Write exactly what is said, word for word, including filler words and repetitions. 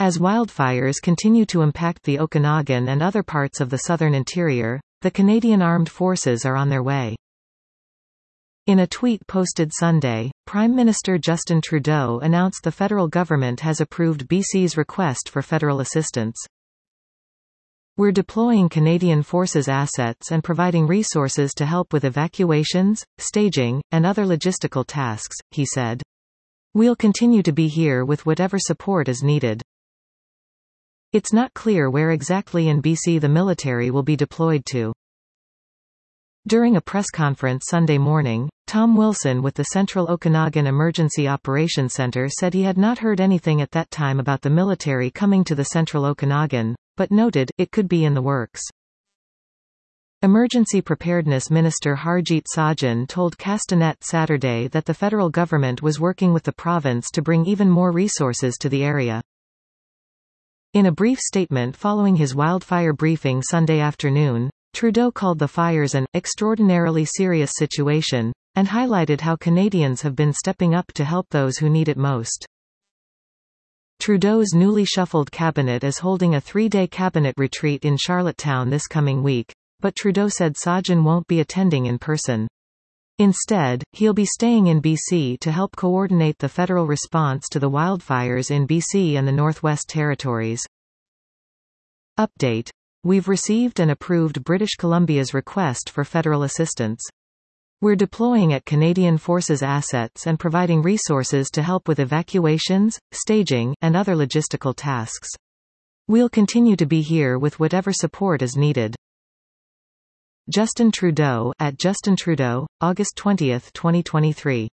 As wildfires continue to impact the Okanagan and other parts of the southern interior, the Canadian Armed Forces are on their way. In a tweet posted Sunday, Prime Minister Justin Trudeau announced the federal government has approved B C's request for federal assistance. "We're deploying Canadian Forces assets and providing resources to help with evacuations, staging, and other logistical tasks," he said. "We'll continue to be here with whatever support is needed." It's not clear where exactly in B C the military will be deployed to. During a press conference Sunday morning, Tom Wilson with the Central Okanagan Emergency Operations Center said he had not heard anything at that time about the military coming to the Central Okanagan, but noted, it could be in the works. Emergency Preparedness Minister Harjit Sajjan told Castanet Saturday that the federal government was working with the province to bring even more resources to the area. In a brief statement following his wildfire briefing Sunday afternoon, Trudeau called the fires an extraordinarily serious situation, and highlighted how Canadians have been stepping up to help those who need it most. Trudeau's newly shuffled cabinet is holding a three-day cabinet retreat in Charlottetown this coming week, but Trudeau said Sajjan won't be attending in person. Instead, he'll be staying in B C to help coordinate the federal response to the wildfires in B C and the Northwest Territories. Update. We've received and approved British Columbia's request for federal assistance. We're deploying at Canadian Forces assets and providing resources to help with evacuations, staging, and other logistical tasks. We'll continue to be here with whatever support is needed. Justin Trudeau at Justin Trudeau, August twentieth, twenty twenty-three.